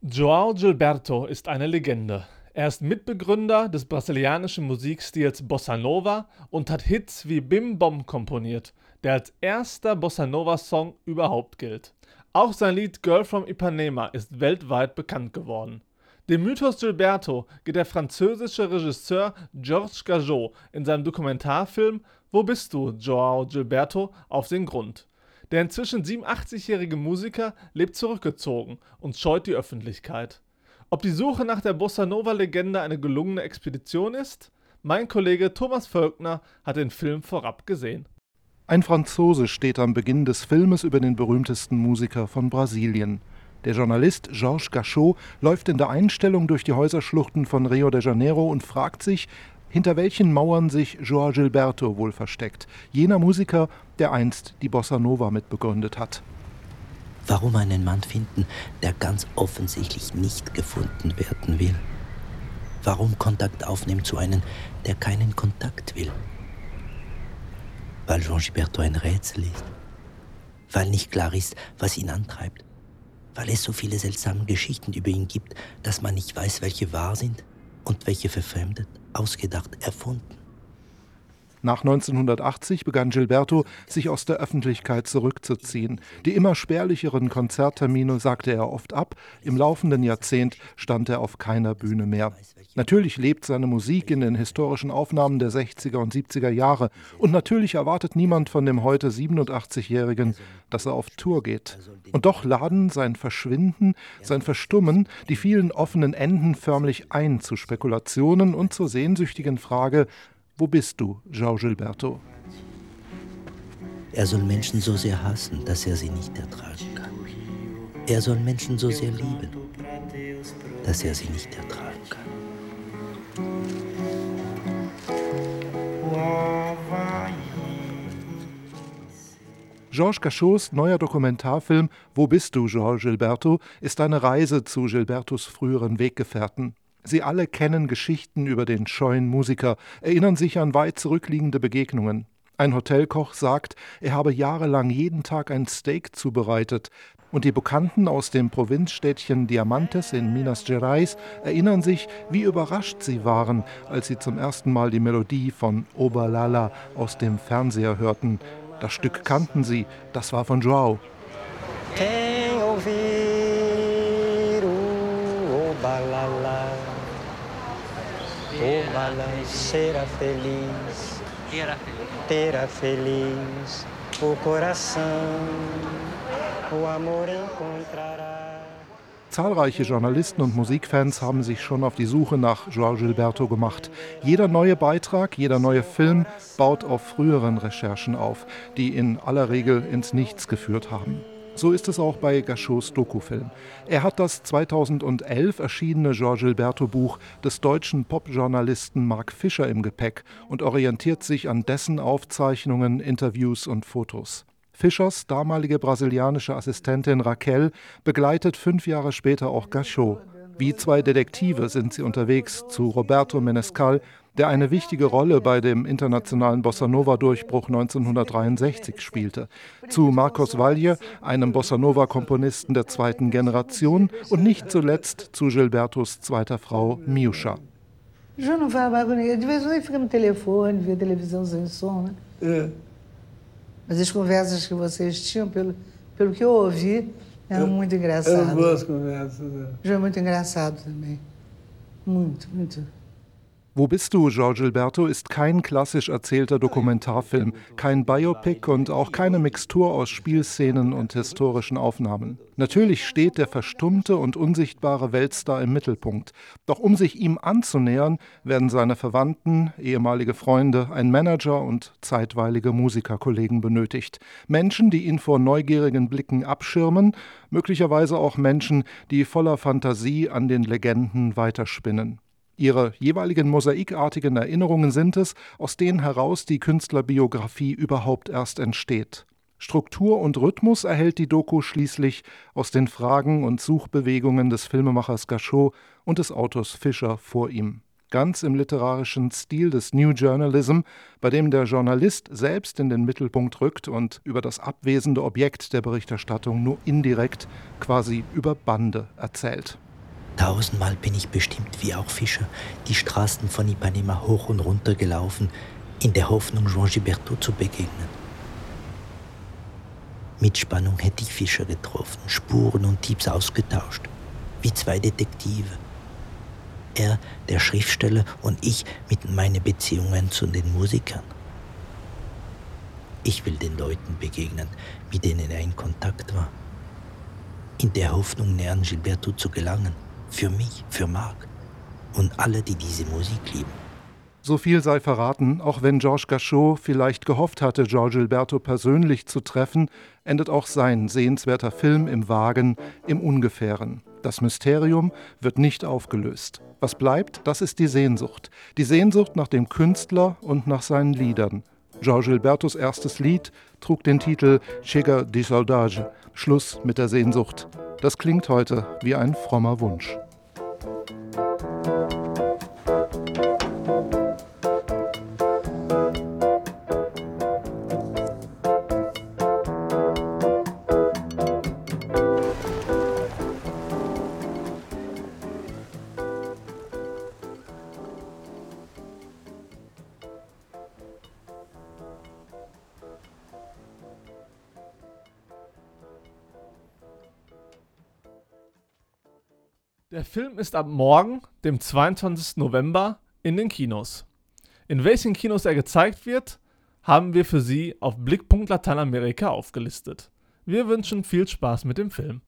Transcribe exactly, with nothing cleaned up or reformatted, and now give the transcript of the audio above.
João Gilberto ist eine Legende. Er ist Mitbegründer des brasilianischen Musikstils Bossa Nova und hat Hits wie Bim Bom komponiert, der als erster Bossa-Nova-Song überhaupt gilt. Auch sein Lied Girl from Ipanema ist weltweit bekannt geworden. Dem Mythos Gilberto geht der französische Regisseur Georges Gajot in seinem Dokumentarfilm Wo bist du, João Gilberto? Auf den Grund. Der inzwischen siebenundachtzigjährige Musiker lebt zurückgezogen und scheut die Öffentlichkeit. Ob die Suche nach der Bossa-Nova-Legende eine gelungene Expedition ist? Mein Kollege Thomas Völkner hat den Film vorab gesehen. Ein Franzose steht am Beginn des Filmes über den berühmtesten Musiker von Brasilien. Der Journalist Georges Gajot läuft in der Einstellung durch die Häuserschluchten von Rio de Janeiro und fragt sich, hinter welchen Mauern sich João Gilberto wohl versteckt, jener Musiker, der einst die Bossa Nova mitbegründet hat. Warum einen Mann finden, der ganz offensichtlich nicht gefunden werden will? Warum Kontakt aufnehmen zu einem, der keinen Kontakt will? Weil João Gilberto ein Rätsel ist. Weil nicht klar ist, was ihn antreibt. Weil es so viele seltsame Geschichten über ihn gibt, dass man nicht weiß, welche wahr sind und welche verfremdet, ausgedacht, erfunden. Nach neunzehnhundertachtzig begann Gilberto, sich aus der Öffentlichkeit zurückzuziehen. Die immer spärlicheren Konzerttermine sagte er oft ab. Im laufenden Jahrzehnt stand er auf keiner Bühne mehr. Natürlich lebt seine Musik in den historischen Aufnahmen der sechziger und siebziger Jahre. Und natürlich erwartet niemand von dem heute siebenundachtzigjährigen, dass er auf Tour geht. Und doch laden sein Verschwinden, sein Verstummen, die vielen offenen Enden förmlich ein zu Spekulationen und zur sehnsüchtigen Frage: Wo bist du, João Gilberto? Er soll Menschen so sehr hassen, dass er sie nicht ertragen kann. Er soll Menschen so sehr lieben, dass er sie nicht ertragen kann. Georges Gajots neuer Dokumentarfilm Wo bist du, João Gilberto? Ist eine Reise zu Gilbertos früheren Weggefährten. Sie alle kennen Geschichten über den scheuen Musiker, erinnern sich an weit zurückliegende Begegnungen. Ein Hotelkoch sagt, er habe jahrelang jeden Tag ein Steak zubereitet. Und die Bekannten aus dem Provinzstädtchen Diamantes in Minas Gerais erinnern sich, wie überrascht sie waren, als sie zum ersten Mal die Melodie von Oba Lala aus dem Fernseher hörten. Das Stück kannten sie, das war von João. Quem ouvir o Oba Lala, Oba Lala será feliz, terá feliz o coração, o amor encontrará. Zahlreiche Journalisten und Musikfans haben sich schon auf die Suche nach João Gilberto gemacht. Jeder neue Beitrag, jeder neue Film baut auf früheren Recherchen auf, die in aller Regel ins Nichts geführt haben. So ist es auch bei Gajots Dokufilm. Er hat das zweitausendelf erschienene João Gilberto-Buch des deutschen Popjournalisten Mark Fischer im Gepäck und orientiert sich an dessen Aufzeichnungen, Interviews und Fotos. Fischers damalige brasilianische Assistentin Raquel begleitet fünf Jahre später auch Gajot. Wie zwei Detektive sind sie unterwegs zu Roberto Menescal, der eine wichtige Rolle bei dem internationalen Bossa-Nova-Durchbruch neunzehnhundertdreiundsechzig spielte, zu Marcos Valle, einem Bossa-Nova-Komponisten der zweiten Generation und nicht zuletzt zu Gilbertos zweiter Frau Miúcha. Eu não falava com ninguém, de vez em quando fica no telefone, vê televisão sem som, né? É. Mas as conversas que vocês tinham, pelo, pelo que eu ouvi, eram muito engraçadas. Eram boas conversas. Né? Já é muito engraçado também. Muito, muito. Wo bist du, João Gilberto? Ist kein klassisch erzählter Dokumentarfilm, kein Biopic und auch keine Mixtur aus Spielszenen und historischen Aufnahmen. Natürlich steht der verstummte und unsichtbare Weltstar im Mittelpunkt. Doch um sich ihm anzunähern, werden seine Verwandten, ehemalige Freunde, ein Manager und zeitweilige Musikerkollegen benötigt. Menschen, die ihn vor neugierigen Blicken abschirmen, möglicherweise auch Menschen, die voller Fantasie an den Legenden weiterspinnen. Ihre jeweiligen mosaikartigen Erinnerungen sind es, aus denen heraus die Künstlerbiografie überhaupt erst entsteht. Struktur und Rhythmus erhält die Doku schließlich aus den Fragen und Suchbewegungen des Filmemachers Gajot und des Autors Fischer vor ihm. Ganz im literarischen Stil des New Journalism, bei dem der Journalist selbst in den Mittelpunkt rückt und über das abwesende Objekt der Berichterstattung nur indirekt, quasi über Bande, erzählt. Tausendmal bin ich bestimmt wie auch Fischer die Straßen von Ipanema hoch und runter gelaufen, in der Hoffnung, Jean Gilberto zu begegnen. Mit Spannung hätte ich Fischer getroffen, Spuren und Tipps ausgetauscht, wie zwei Detektive. Er, der Schriftsteller, und ich mit meinen Beziehungen zu den Musikern. Ich will den Leuten begegnen, mit denen er in Kontakt war. In der Hoffnung, näher an Gilberto zu gelangen. Für mich, für Marc und alle, die diese Musik lieben. So viel sei verraten, auch wenn Georges Gachot vielleicht gehofft hatte, Jorge Gilberto persönlich zu treffen, endet auch sein sehenswerter Film im Wagen, im Ungefähren. Das Mysterium wird nicht aufgelöst. Was bleibt, das ist die Sehnsucht. Die Sehnsucht nach dem Künstler und nach seinen Liedern. Jorge Gilbertos erstes Lied trug den Titel Chega di Saudade, Schluss mit der Sehnsucht. Das klingt heute wie ein frommer Wunsch. Der Film ist ab morgen, dem zweiundzwanzigsten November, in den Kinos. In welchen Kinos er gezeigt wird, haben wir für Sie auf Blickpunkt Lateinamerika aufgelistet. Wir wünschen viel Spaß mit dem Film.